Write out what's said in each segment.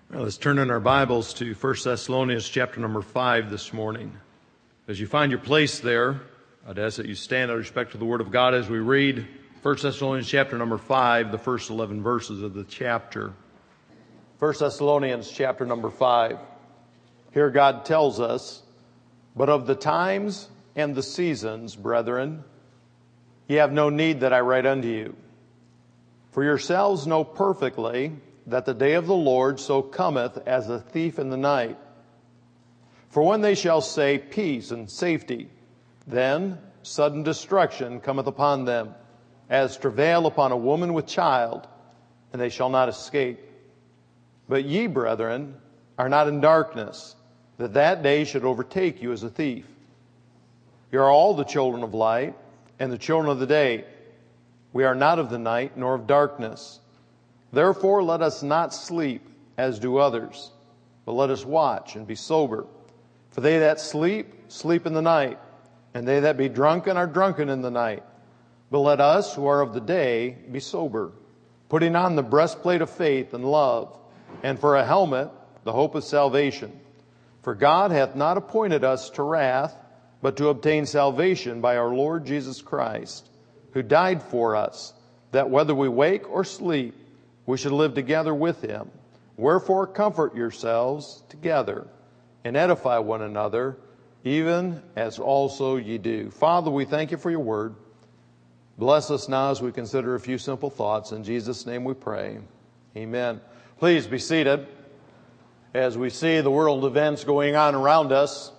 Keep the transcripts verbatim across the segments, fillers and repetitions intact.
Well, let's turn in our Bibles to First Thessalonians chapter number five this morning. As you find your place there, I'd ask that you stand out of respect to the Word of God as we read First Thessalonians chapter number five, the first eleven verses of the chapter. First Thessalonians chapter number five. Here God tells us, "But of the times and the seasons, brethren, ye have no need that I write unto you. For yourselves know perfectly that the day of the Lord so cometh as a thief in the night. For when they shall say peace and safety, then sudden destruction cometh upon them, as travail upon a woman with child, and they shall not escape. But ye, brethren, are not in darkness, that that day should overtake you as a thief. You are all the children of light, and the children of the day. We are not of the night, nor of darkness. Therefore let us not sleep, as do others, but let us watch and be sober. For they that sleep, sleep in the night, and they that be drunken are drunken in the night. But let us, who are of the day, be sober, putting on the breastplate of faith and love, and for a helmet, the hope of salvation. For God hath not appointed us to wrath, but to obtain salvation by our Lord Jesus Christ, who died for us, that whether we wake or sleep, we should live together with him. Wherefore comfort yourselves together and edify one another, even as also ye do." Father, we thank you for your word. Bless us now as we consider a few simple thoughts. In Jesus' name we pray. Amen. Please be seated. As we see the world events going on around us,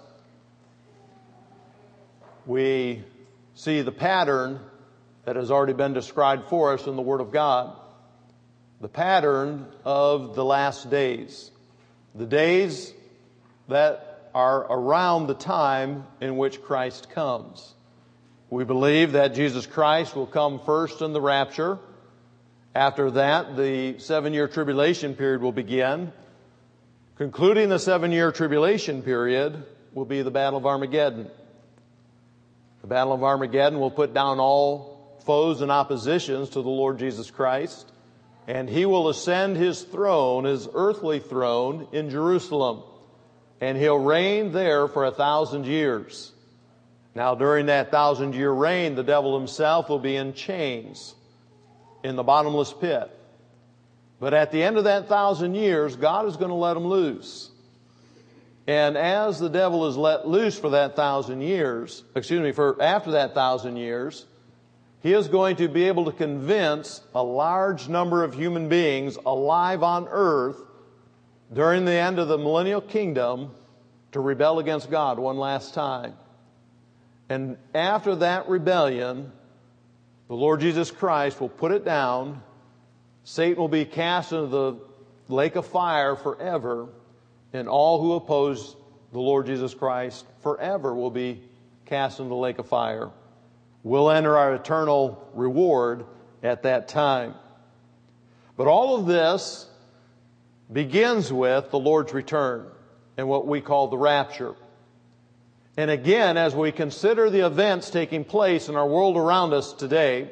we see the pattern that has already been described for us in the Word of God. The pattern of the last days. The days that are around the time in which Christ comes. We believe that Jesus Christ will come first in the rapture. After that, the seven-year tribulation period will begin. Concluding the seven-year tribulation period will be the Battle of Armageddon. The Battle of Armageddon will put down all foes and oppositions to the Lord Jesus Christ. And he will ascend his throne, his earthly throne, in Jerusalem. And he'll reign there for a thousand years. Now, during that thousand-year reign, the devil himself will be in chains in the bottomless pit. But at the end of that thousand years, God is going to let him loose. And as the devil is let loose for that thousand years, excuse me, for after that thousand years, he is going to be able to convince a large number of human beings alive on earth during the end of the millennial kingdom to rebel against God one last time. And after that rebellion, the Lord Jesus Christ will put it down. Satan will be cast into the lake of fire forever, and all who oppose the Lord Jesus Christ forever will be cast into the lake of fire. We'll enter our eternal reward at that time. But all of this begins with the Lord's return and what we call the rapture. And again, as we consider the events taking place in our world around us today,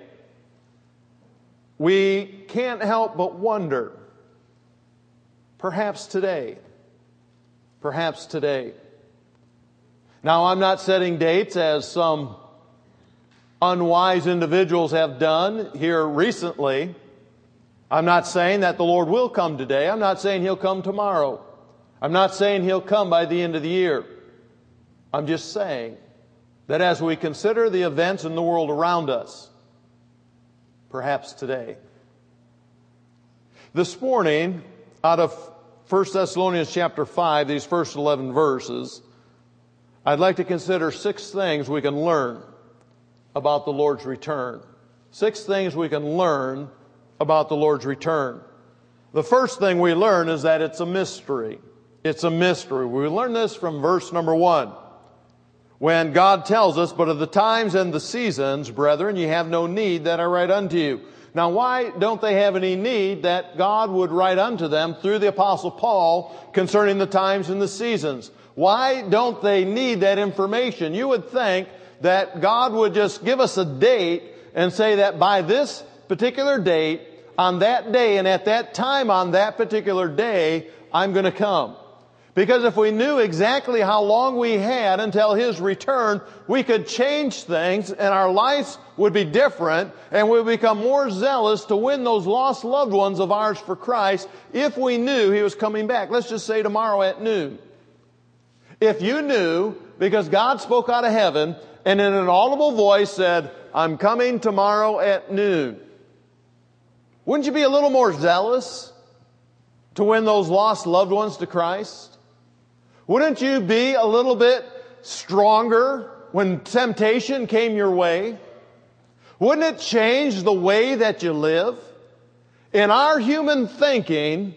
we can't help but wonder, perhaps today, perhaps today. Now, I'm not setting dates as some unwise individuals have done here recently. I'm not saying that the Lord will come today. I'm not saying he'll come tomorrow. I'm not saying he'll come by the end of the year. I'm just saying that as we consider the events in the world around us, perhaps today. This morning, out of First Thessalonians chapter five, these first eleven verses, I'd like to consider six things we can learn about the Lord's return. Six things we can learn about the Lord's return. The first thing we learn is that it's a mystery. It's a mystery. We learn this from verse number one. When God tells us, "But of the times and the seasons, brethren, ye have no need that I write unto you." Now, why don't they have any need that God would write unto them through the Apostle Paul concerning the times and the seasons? Why don't they need that information? You would think that God would just give us a date and say that by this particular date, on that day and at that time on that particular day, I'm going to come. Because if we knew exactly how long we had until His return, we could change things and our lives would be different and we would become more zealous to win those lost loved ones of ours for Christ if we knew He was coming back. Let's just say tomorrow at noon. If you knew, because God spoke out of heaven and in an audible voice said, I'm coming tomorrow at noon, wouldn't you be a little more zealous to win those lost loved ones to Christ? Wouldn't you be a little bit stronger when temptation came your way? Wouldn't it change the way that you live? In our human thinking,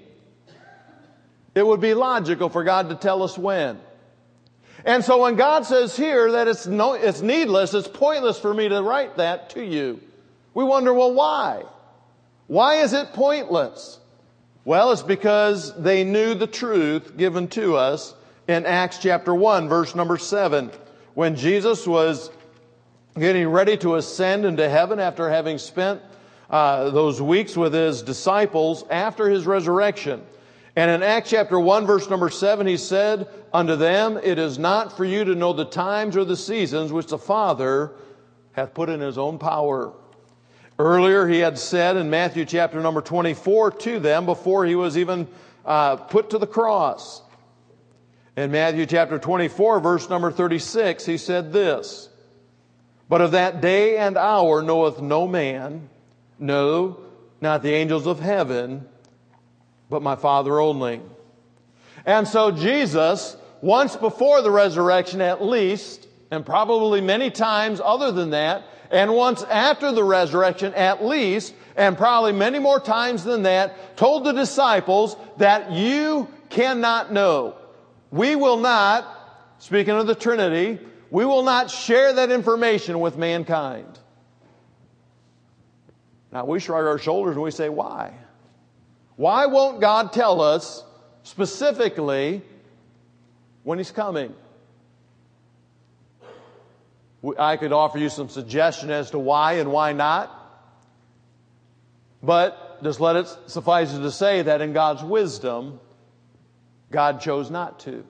it would be logical for God to tell us when. And so when God says here that it's no, it's needless, it's pointless for me to write that to you, we wonder, well, why? Why is it pointless? Well, it's because they knew the truth given to us in Acts chapter one, verse number seven, when Jesus was getting ready to ascend into heaven after having spent uh, those weeks with His disciples after His resurrection. And in Acts chapter one, verse number seven, He said unto them, it is not for you to know the times or the seasons which the Father hath put in His own power. Earlier He had said in Matthew chapter number twenty-four to them before He was even uh, put to the cross. In Matthew chapter twenty-four, verse number thirty-six, He said this, but of that day and hour knoweth no man, no, not the angels of heaven, but my Father only. And so Jesus, once before the resurrection at least, and probably many times other than that, and once after the resurrection at least, and probably many more times than that, told the disciples that you cannot know. We will not, speaking of the Trinity, we will not share that information with mankind. Now we shrug our shoulders and we say, why? Why won't God tell us specifically when He's coming? I could offer you some suggestion as to why and why not. But just let it suffice it to say that in God's wisdom, God chose not to.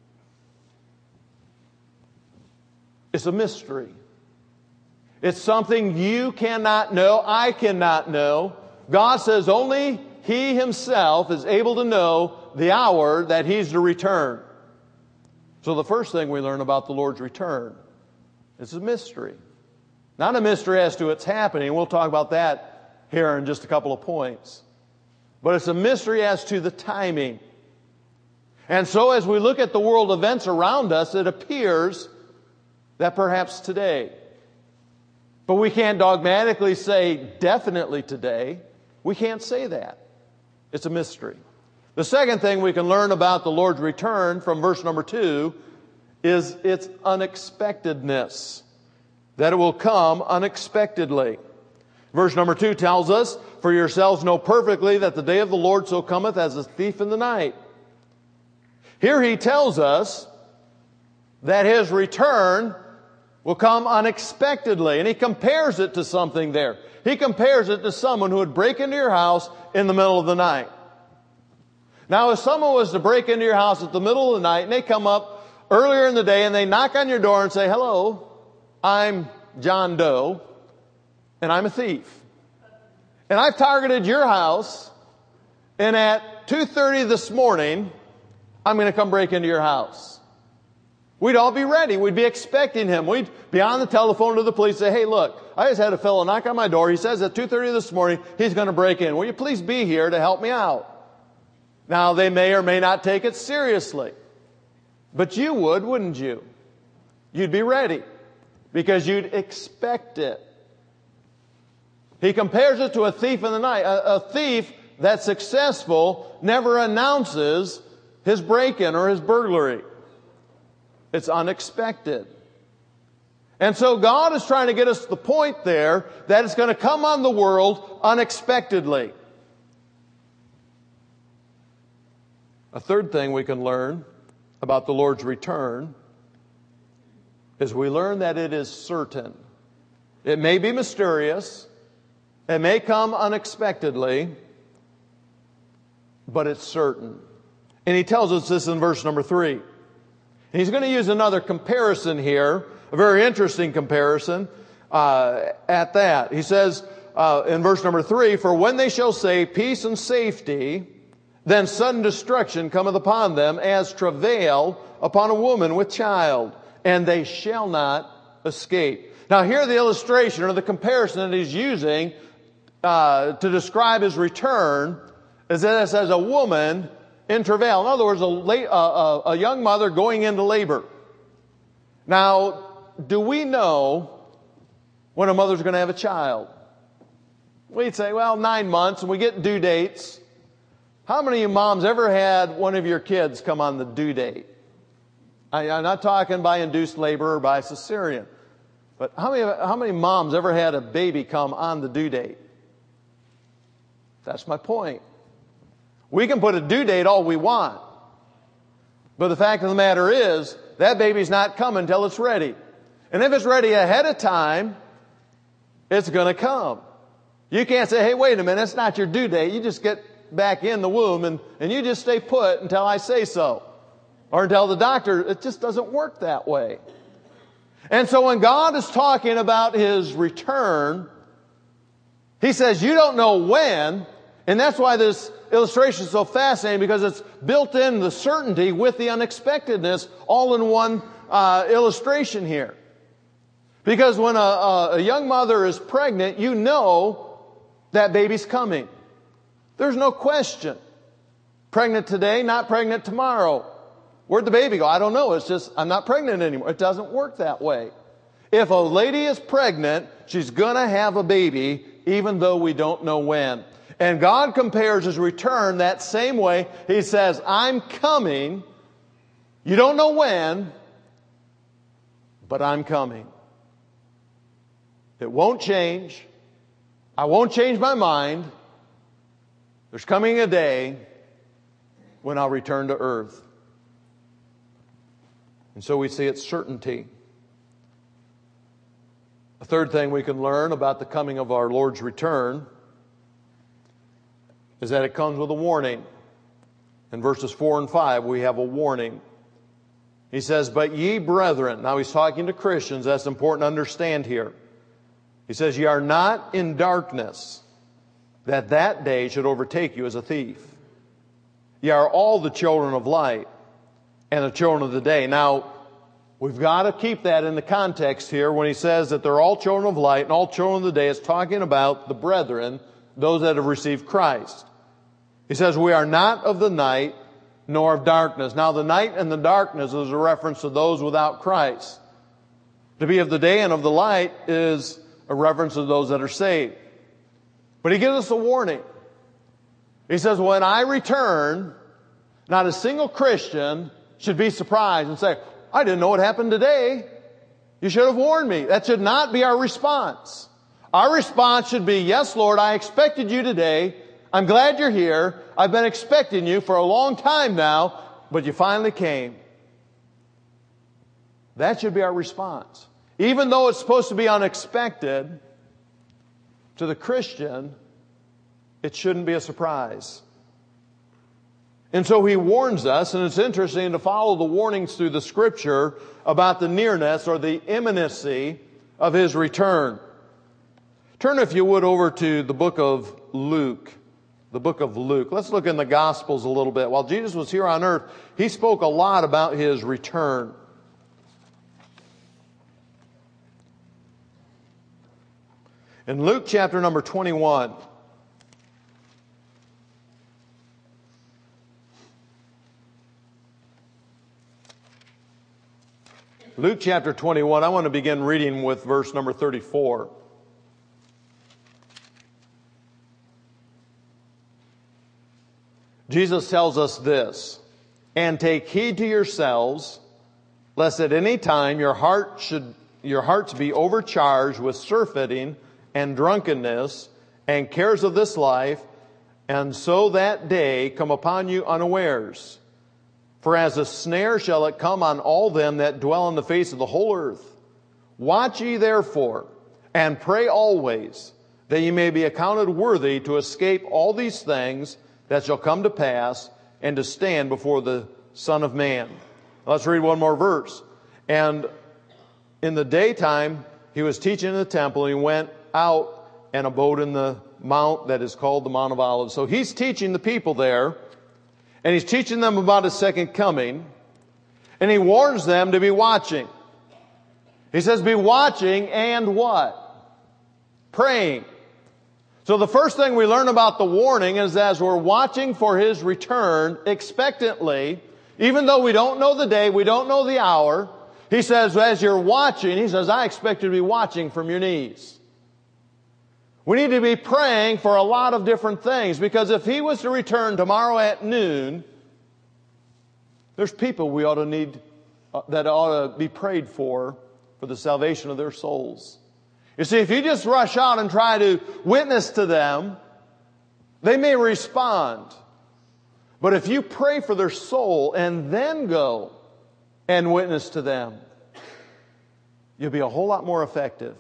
It's a mystery. It's something you cannot know, I cannot know. God says only He Himself is able to know the hour that He's to return. So the first thing we learn about the Lord's return is a mystery. Not a mystery as to its happening. We'll talk about that here in just a couple of points. But it's a mystery as to the timing. And so as we look at the world events around us, it appears that perhaps today. But we can't dogmatically say definitely today. We can't say that. It's a mystery. The second thing we can learn about the Lord's return from verse number two is its unexpectedness. That it will come unexpectedly. Verse number two tells us, for yourselves know perfectly that the day of the Lord so cometh as a thief in the night. Here He tells us that His return will come unexpectedly. And He compares it to something there. He compares it to someone who would break into your house in the middle of the night. Now, if someone was to break into your house at the middle of the night and they come up earlier in the day and they knock on your door and say, hello, I'm John Doe and I'm a thief. And I've targeted your house and at two thirty this morning, I'm going to come break into your house. We'd all be ready. We'd be expecting him. We'd be on the telephone to the police and say, hey, look, I just had a fellow knock on my door. He says at two thirty this morning, he's going to break in. Will you please be here to help me out? Now, they may or may not take it seriously. But you would, wouldn't you? You'd be ready because you'd expect it. He compares it to a thief in the night. A, a thief that's successful never announces his break-in or his burglary. It's unexpected. And so God is trying to get us to the point there that it's going to come on the world unexpectedly. A third thing we can learn about the Lord's return is we learn that it is certain. It may be mysterious. It may come unexpectedly, but it's certain. And he tells us this in verse number three. And he's going to use another comparison here, a very interesting comparison uh, at that. He says uh, in verse number three, "For when they shall say peace and safety, then sudden destruction cometh upon them as travail upon a woman with child, and they shall not escape." Now here the illustration or the comparison that he's using uh, to describe his return is that it says a woman in travail. In other words, a, late, uh, uh, a young mother going into labor. Now, do we know when a mother's going to have a child? We'd say, well, nine months, and we get due dates. How many of you moms ever had one of your kids come on the due date? I, I'm not talking by induced labor or by cesarean. But how many, how many moms ever had a baby come on the due date? That's my point. We can put a due date all we want. But the fact of the matter is, that baby's not coming until it's ready. And if it's ready ahead of time, it's going to come. You can't say, hey, wait a minute, it's not your due date. You just get back in the womb and, and you just stay put until I say so. Or until the doctor, it just doesn't work that way. And so when God is talking about His return, He says, you don't know when, and that's why this illustration is so fascinating, because it's built in the certainty with the unexpectedness all in one uh, illustration here. Because when a, a, a young mother is pregnant, you know that baby's coming. There's no question. Pregnant today, not pregnant tomorrow. Where'd the baby go? I don't know. It's just, I'm not pregnant anymore. It doesn't work that way. If a lady is pregnant, she's going to have a baby, even though we don't know when. And God compares His return that same way. He says, I'm coming. You don't know when, but I'm coming. It won't change. I won't change my mind. There's coming a day when I'll return to earth. And so we see its certainty. A third thing we can learn about the coming of our Lord's return is that it comes with a warning. In verses four and five, we have a warning. He says, but ye brethren, now he's talking to Christians, that's important to understand here. He says, ye are not in darkness, that that day should overtake you as a thief. Ye are all the children of light and the children of the day. Now, we've got to keep that in the context here when he says that they're all children of light and all children of the day. It's talking about the brethren, those that have received Christ. He says, we are not of the night nor of darkness. Now, the night and the darkness is a reference to those without Christ. To be of the day and of the light is a reference to those that are saved. But he gives us a warning. He says, when I return, not a single Christian should be surprised and say, I didn't know what happened today. You should have warned me. That should not be our response. Our response should be, yes, Lord, I expected you today. I'm glad you're here. I've been expecting you for a long time now, but you finally came. That should be our response. Even though it's supposed to be unexpected, to the Christian, it shouldn't be a surprise. And so he warns us, and it's interesting to follow the warnings through the Scripture about the nearness or the imminency of His return. Turn, if you would, over to the book of Luke. The book of Luke. Let's look in the Gospels a little bit. While Jesus was here on earth, He spoke a lot about His return. In Luke chapter number twenty-one, Luke chapter twenty-one, I want to begin reading with verse number thirty-four. Jesus tells us this, and take heed to yourselves, lest at any time your heart should, your hearts be overcharged with surfeiting and drunkenness and cares of this life, and so that day come upon you unawares. For as a snare shall it come on all them that dwell on the face of the whole earth. Watch ye therefore, and pray always, that ye may be accounted worthy to escape all these things that shall come to pass, and to stand before the Son of Man. Let's read one more verse. And in the daytime, he was teaching in the temple, and he went out and abode in the mount that is called the Mount of Olives. So he's teaching the people there, and he's teaching them about his second coming, and he warns them to be watching. He says, be watching and what? Praying. So the first thing we learn about the warning is as we're watching for his return expectantly, even though we don't know the day, we don't know the hour, he says, as you're watching, he says, I expect you to be watching from your knees. We need to be praying for a lot of different things, because if he was to return tomorrow at noon, there's people we ought to need, uh, that ought to be prayed for, for the salvation of their souls. You see, if you just rush out and try to witness to them, they may respond. But if you pray for their soul and then go and witness to them, you'll be a whole lot more effective.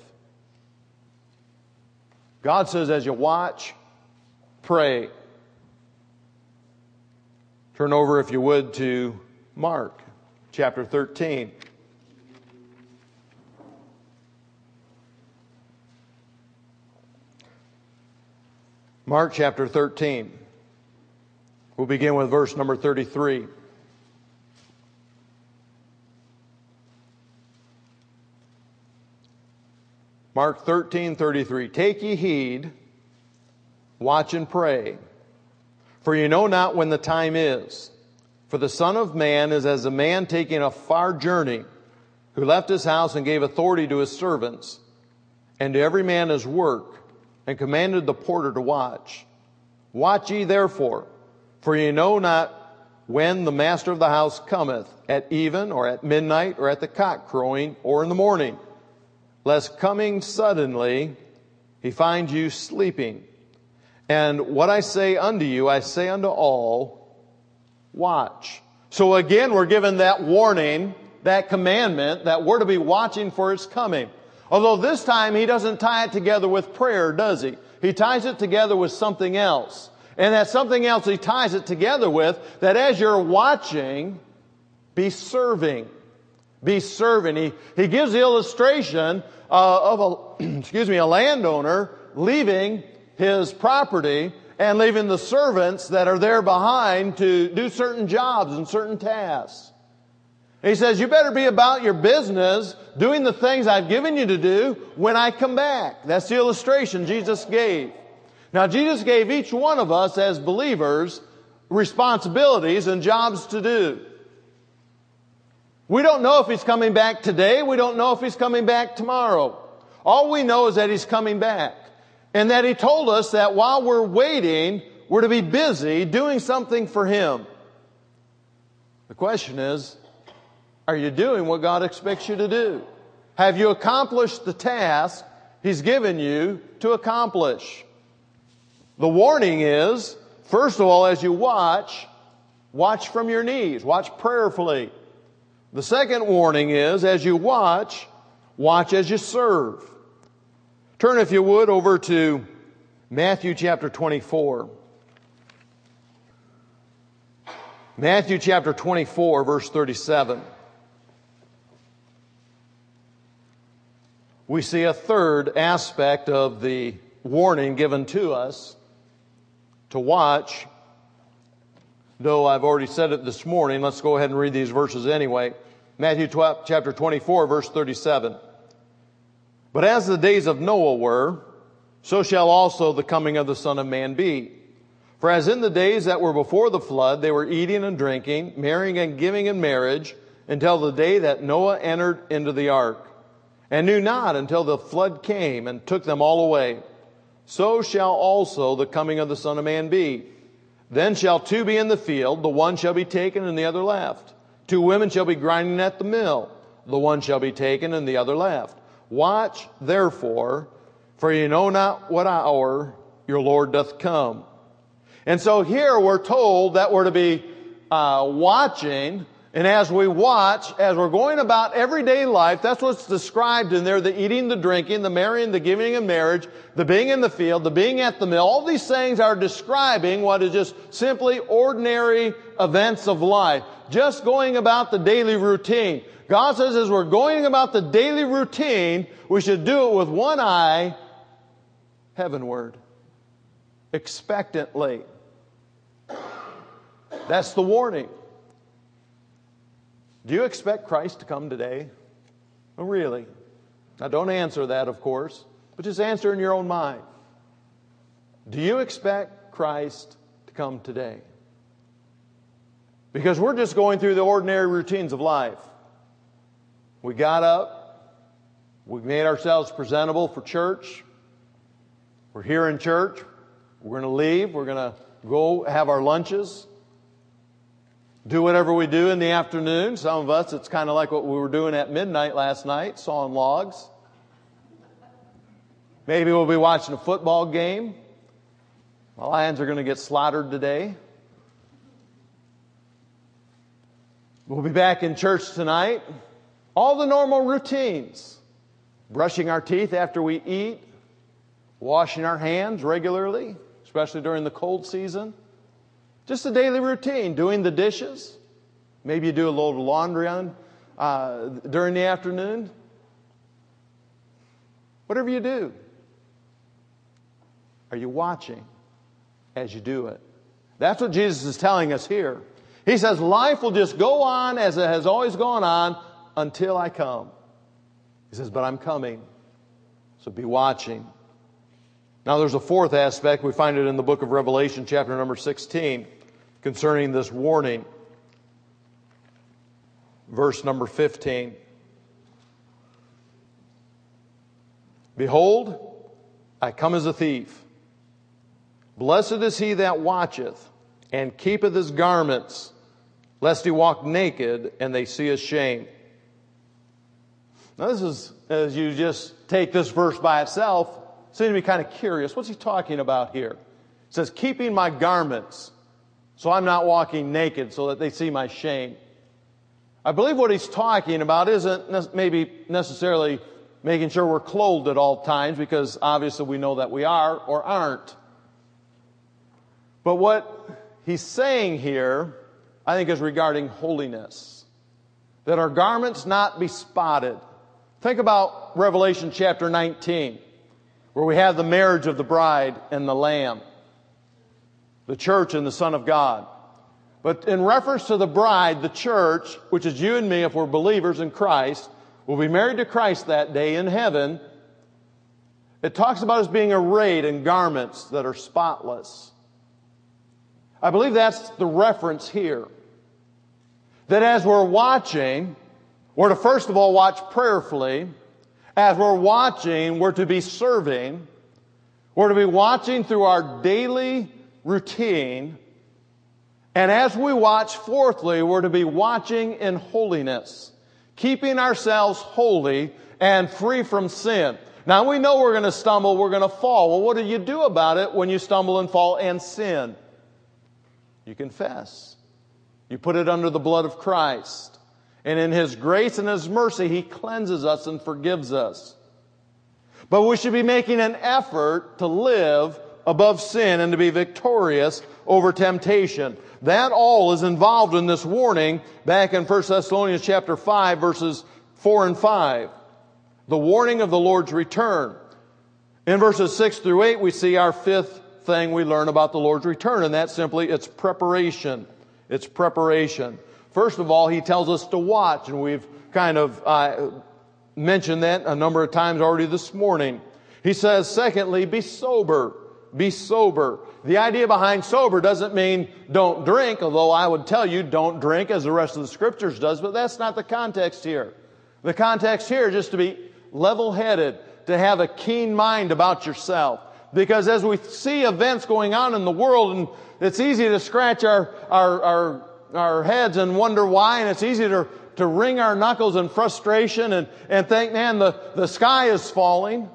God says, as you watch, pray. Turn over, if you would, to Mark chapter thirteen. Mark chapter thirteen. We'll begin with verse number thirty-three. Mark thirteen, thirty-three. Take ye heed, watch and pray, for you know not when the time is. For the Son of Man is as a man taking a far journey, who left his house and gave authority to his servants, and to every man his work, and commanded the porter to watch. Watch ye therefore, for ye know not when the master of the house cometh, at even, or at midnight, or at the cock crowing, or in the morning, lest coming suddenly he find you sleeping. And what I say unto you, I say unto all, watch. So again, we're given that warning, that commandment, that we're to be watching for his coming. Although this time he doesn't tie it together with prayer, does he? He ties it together with something else. And that something else he ties it together with, that as you're watching, be serving. Be serving. He, he gives the illustration uh, of a, excuse me, a landowner leaving his property and leaving the servants that are there behind to do certain jobs and certain tasks. He says, you better be about your business, doing the things I've given you to do when I come back. That's the illustration Jesus gave. Now, Jesus gave each one of us as believers responsibilities and jobs to do. We don't know if he's coming back today. We don't know if he's coming back tomorrow. All we know is that he's coming back. And that he told us that while we're waiting, we're to be busy doing something for him. The question is, are you doing what God expects you to do? Have you accomplished the task he's given you to accomplish? The warning is, first of all, as you watch, watch from your knees. Watch prayerfully. The second warning is, as you watch, watch as you serve. Turn, if you would, over to Matthew chapter twenty-four. Matthew chapter twenty-four, verse thirty-seven. We see a third aspect of the warning given to us to watch. Though I've already said it this morning, let's go ahead and read these verses anyway. Matthew chapter twenty-four, verse thirty-seven. But as the days of Noah were, so shall also the coming of the Son of Man be. For as in the days that were before the flood, they were eating and drinking, marrying and giving in marriage, until the day that Noah entered into the ark, and knew not until the flood came and took them all away. So shall also the coming of the Son of Man be. Then shall two be in the field, the one shall be taken and the other left. Two women shall be grinding at the mill, the one shall be taken and the other left. Watch therefore, for you know not what hour your Lord doth come. And so here we're told that we're to be uh, watching And as we watch, as we're going about everyday life, that's what's described in there, the eating, the drinking, the marrying, the giving in marriage, the being in the field, the being at the mill. All these things are describing what is just simply ordinary events of life. Just going about the daily routine. God says as we're going about the daily routine, we should do it with one eye heavenward, expectantly. That's the warning. Do you expect Christ to come today? Oh, really? Now, don't answer that, of course, but just answer in your own mind. Do you expect Christ to come today? Because we're just going through the ordinary routines of life. We got up. We made ourselves presentable for church. We're here in church. We're going to leave. We're going to go have our lunches. Do whatever we do in the afternoon. Some of us, it's kind of like what we were doing at midnight last night, sawing logs. Maybe we'll be watching a football game. The Lions are going to get slaughtered today. We'll be back in church tonight. All the normal routines. Brushing our teeth after we eat. Washing our hands regularly, especially during the cold season. Just a daily routine, doing the dishes. Maybe you do a little laundry on uh, during the afternoon. Whatever you do. Are you watching as you do it? That's what Jesus is telling us here. He says life will just go on as it has always gone on until I come. He says, but I'm coming. So be watching. Now there's a fourth aspect. We find it in the book of Revelation, chapter number sixteen. Concerning this warning, verse number fifteen. Behold, I come as a thief. Blessed is he that watcheth, and keepeth his garments, lest he walk naked, and they see his shame. Now this is, as you just take this verse by itself, seem to be kind of curious. What's he talking about here? It says, keeping my garments, so I'm not walking naked so that they see my shame. I believe what he's talking about isn't maybe necessarily making sure we're clothed at all times, because obviously we know that we are or aren't. But what he's saying here, I think, is regarding holiness. That our garments not be spotted. Think about Revelation chapter nineteen, where we have the marriage of the bride and the Lamb. The church and the Son of God. But in reference to the bride, the church, which is you and me, if we're believers in Christ, will be married to Christ that day in heaven. It talks about us being arrayed in garments that are spotless. I believe that's the reference here. That as we're watching, we're to first of all watch prayerfully. As we're watching, we're to be serving. We're to be watching through our daily routine. And as we watch, fourthly, we're to be watching in holiness, keeping ourselves holy and free from sin. Now we know we're going to stumble, we're going to fall. Well, what do you do about it when you stumble and fall and sin? You confess. You put it under the blood of Christ. And in His grace and His mercy, He cleanses us and forgives us. But we should be making an effort to live above sin and to be victorious over temptation. That all is involved in this warning back in First Thessalonians chapter five, verses four and five. The warning of the Lord's return. In verses six through eight, we see our fifth thing we learn about the Lord's return, and that's simply its preparation. It's preparation. First of all, He tells us to watch, and we've kind of uh, mentioned that a number of times already this morning. He says, secondly, be sober. Be sober. The idea behind sober doesn't mean don't drink, although I would tell you don't drink as the rest of the Scriptures does, but that's not the context here. The context here is just to be level-headed, to have a keen mind about yourself. Because as we see events going on in the world, and it's easy to scratch our, our, our, our heads and wonder why, and it's easy to, to wring our knuckles in frustration and, and think, man, the, the sky is falling.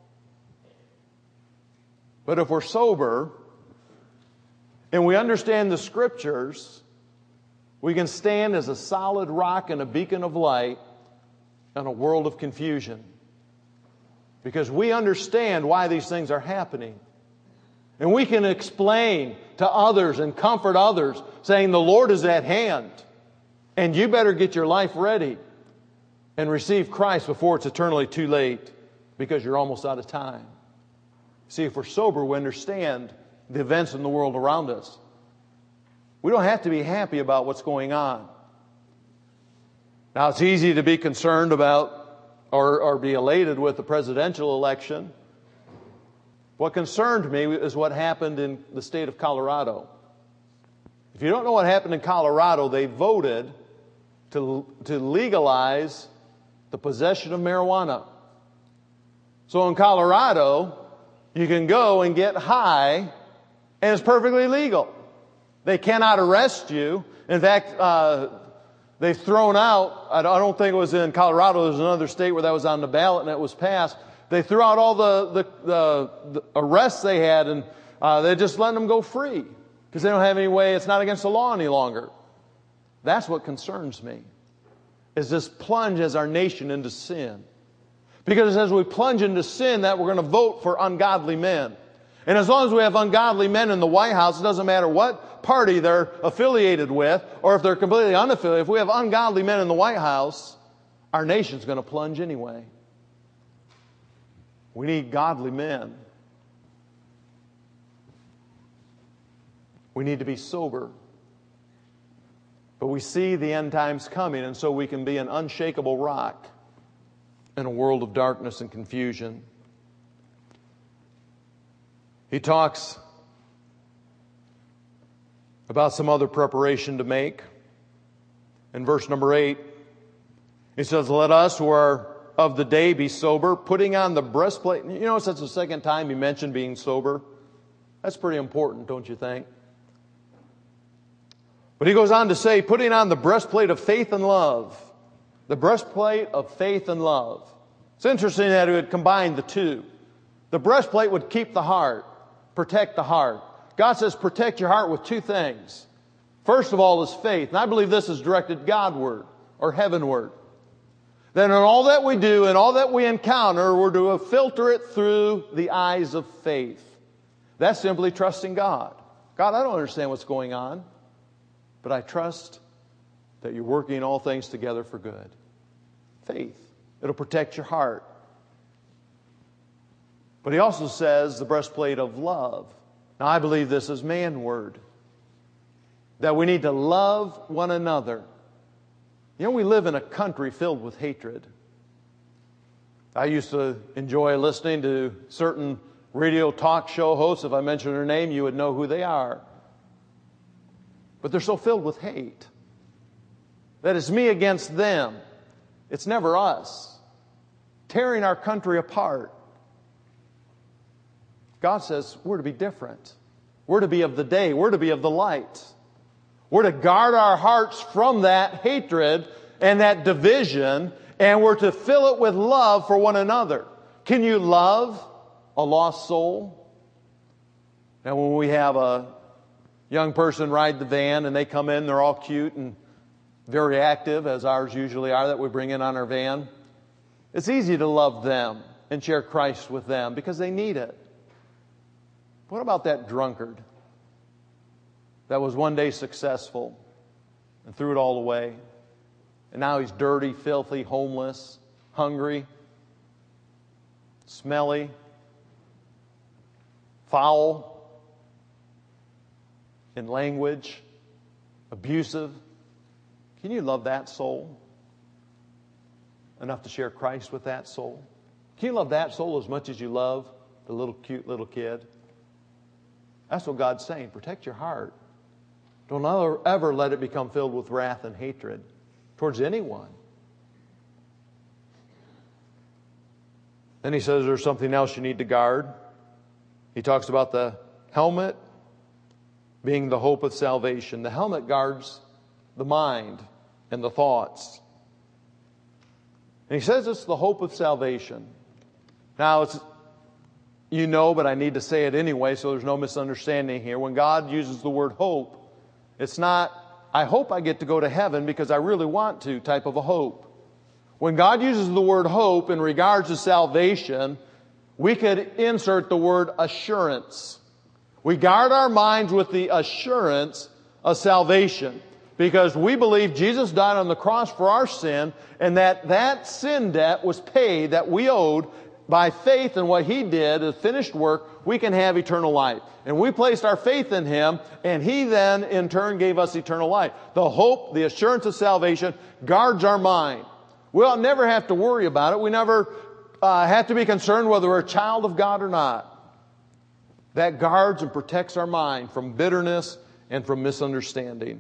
But if we're sober and we understand the Scriptures, We can stand as a solid rock and a beacon of light in a world of confusion. Because we understand why these things are happening. And we can explain to others and comfort others, saying the Lord is at hand. And you better get your life ready and receive Christ before it's eternally too late, because you're almost out of time. See, if we're sober, we understand the events in the world around us. We don't have to be happy about what's going on. Now, it's easy to be concerned about or, or be elated with the presidential election. What concerned me is what happened in the state of Colorado. If you don't know what happened in Colorado, they voted to, to legalize the possession of marijuana. So in Colorado, you can go and get high, and it's perfectly legal. They cannot arrest you. In fact, uh, they've thrown out, I don't think it was in Colorado, there's another state where that was on the ballot and it was passed. They threw out all the, the, the, the arrests they had, and uh, they're just letting them go free because they don't have any way, it's not against the law any longer. That's what concerns me, is this plunge as our nation into sin. Because as we plunge into sin, that we're going to vote for ungodly men. And as long as we have ungodly men in the White House, it doesn't matter what party they're affiliated with or if they're completely unaffiliated. If we have ungodly men in the White House, our nation's going to plunge anyway. We need godly men. We need to be sober. But we see the end times coming, and so we can be an unshakable rock in a world of darkness and confusion. He talks about some other preparation to make. In verse number eight, he says, "Let us who are of the day be sober, putting on the breastplate." You notice that's the second time he mentioned being sober. That's pretty important, don't you think? But he goes on to say, putting on the breastplate of faith and love. The breastplate of faith and love. It's interesting that he would combine the two. The breastplate would keep the heart, protect the heart. God says protect your heart with two things. First of all is faith. And I believe this is directed Godward or heavenward. That in all that we do and all that we encounter, we're to filter it through the eyes of faith. That's simply trusting God. God, I don't understand what's going on, but I trust that you're working all things together for good. Faith. It'll protect your heart. But he also says the breastplate of love. Now, I believe this is manward. That we need to love one another. You know, we live in a country filled with hatred. I used to enjoy listening to certain radio talk show hosts. If I mentioned their name, you would know who they are. But they're so filled with hate. That it's me against them. It's never us. Tearing our country apart. God says we're to be different. We're to be of the day. We're to be of the light. We're to guard our hearts from that hatred and that division, and we're to fill it with love for one another. Can you love a lost soul? Now, when we have a young person ride the van and they come in, they're all cute and very active, as ours usually are, that we bring in on our van. It's easy to love them and share Christ with them because they need it. What about that drunkard that was one day successful and threw it all away? And now he's dirty, filthy, homeless, hungry, smelly, foul in language, abusive. Can you love that soul enough to share Christ with that soul? Can you love that soul as much as you love the little cute little kid? That's what God's saying. Protect your heart. Don't ever, ever let it become filled with wrath and hatred towards anyone. Then he says there's something else you need to guard. He talks about the helmet being the hope of salvation. The helmet guards the mind and the thoughts. And he says it's the hope of salvation. Now, it's you know, but I need to say it anyway so there's no misunderstanding here. When God uses the word hope, it's not I hope I get to go to heaven because I really want to type of a hope. When God uses the word hope in regards to salvation, we could insert the word assurance. We guard our minds with the assurance of salvation because we believe Jesus died on the cross for our sin and that that sin debt was paid that we owed. By faith in what He did, the finished work, we can have eternal life. And we placed our faith in Him, and He then, in turn, gave us eternal life. The hope, the assurance of salvation guards our mind. We'll never have to worry about it. We never uh, have to be concerned whether we're a child of God or not. That guards and protects our mind from bitterness and from misunderstanding.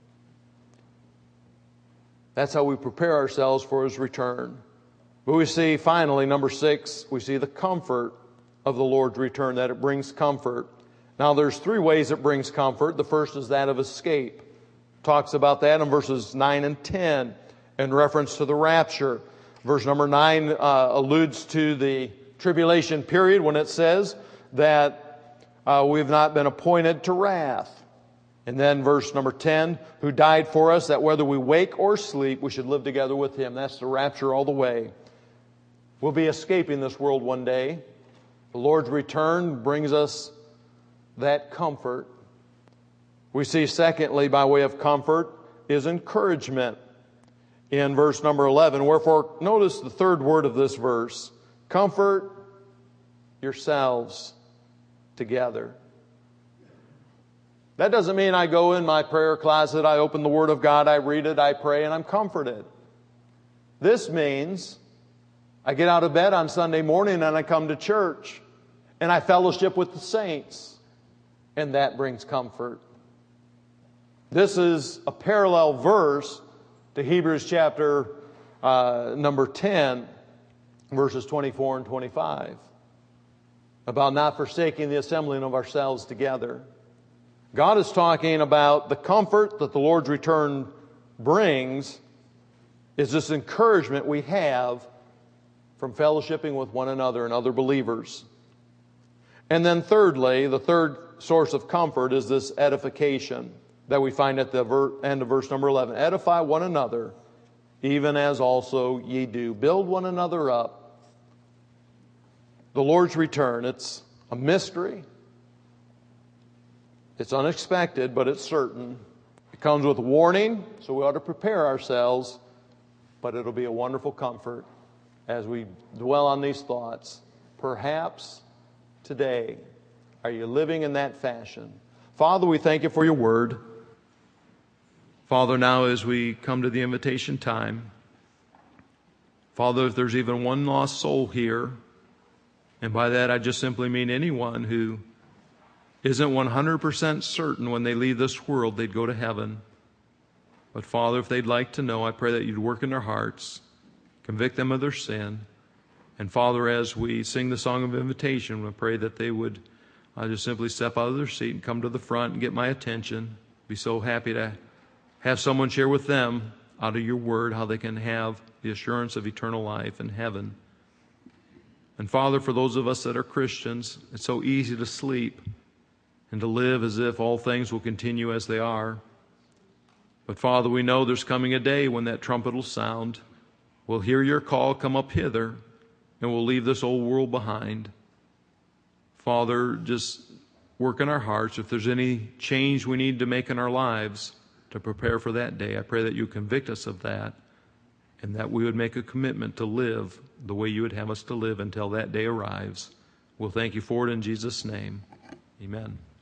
That's how we prepare ourselves for His return. But we see, finally, number six, we see the comfort of the Lord's return, that it brings comfort. Now, there's three ways it brings comfort. The first is that of escape. Talks about that in verses nine and ten in reference to the rapture. Verse number nine uh, alludes to the tribulation period when it says that uh, we've not been appointed to wrath. And then verse number ten, who died for us, that whether we wake or sleep, we should live together with Him. That's the rapture all the way. We'll be escaping this world one day. The Lord's return brings us that comfort. We see, secondly, by way of comfort, is encouragement. In verse number eleven, wherefore, notice the third word of this verse, comfort yourselves together. That doesn't mean I go in my prayer closet, I open the Word of God, I read it, I pray, and I'm comforted. This means I get out of bed on Sunday morning and I come to church and I fellowship with the saints, and that brings comfort. This is a parallel verse to Hebrews chapter uh, number ten, verses twenty-four and twenty-five, about not forsaking the assembling of ourselves together. God is talking about the comfort that the Lord's return brings is this encouragement we have from fellowshipping with one another and other believers. And then thirdly, the third source of comfort is this edification that we find at the ver- end of verse number eleven. Edify one another, even as also ye do. Build one another up. The Lord's return, it's a mystery. It's unexpected, but it's certain. It comes with warning, so we ought to prepare ourselves, but it'll be a wonderful comfort as we dwell on these thoughts. Perhaps today, are you living in that fashion? Father, we thank You for Your word. Father, now as we come to the invitation time, Father, if there's even one lost soul here, and by that I just simply mean anyone who isn't one hundred percent certain when they leave this world they'd go to heaven. But Father, if they'd like to know, I pray that You'd work in their hearts, convict them of their sin. And Father, as we sing the song of invitation, I pray that they would uh, just simply step out of their seat and come to the front and get my attention. Be so happy to have someone share with them out of Your word how they can have the assurance of eternal life in heaven. And Father, for those of us that are Christians, it's so easy to sleep and to live as if all things will continue as they are. But Father, we know there's coming a day when that trumpet will sound. We'll hear Your call, come up hither, and we'll leave this old world behind. Father, just work in our hearts. If there's any change we need to make in our lives to prepare for that day, I pray that You convict us of that and that we would make a commitment to live the way You would have us to live until that day arrives. We'll thank You for it in Jesus' name. Amen.